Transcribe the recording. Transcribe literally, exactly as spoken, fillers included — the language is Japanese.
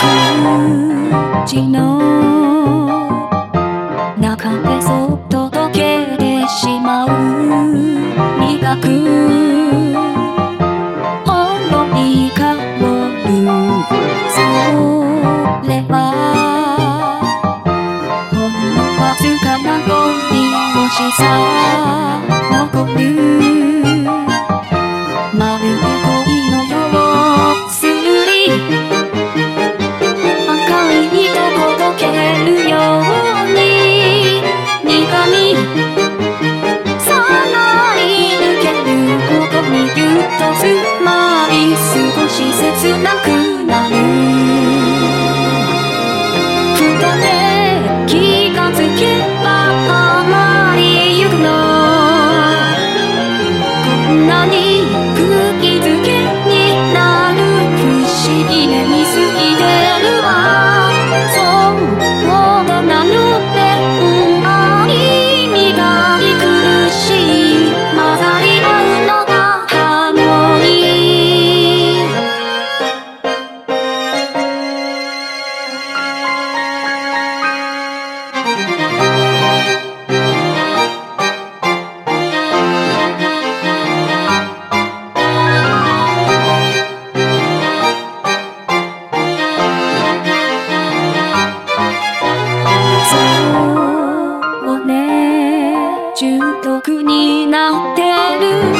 口の中でそっと溶けてしまう苦くほんのり香るそれはほんのわずかな恋もしさ残るまるで恋のよすり赤い糸ほどけるように苦みさらい抜けるほどにぎゅっと詰まり少し切なくなるふとね気がつけばあまりゆくのこんなに釘付けになる不思議で見すぎてるわそう大人の恋愛みたい苦しい混ざり合うのがハーモニーそうね中毒になってる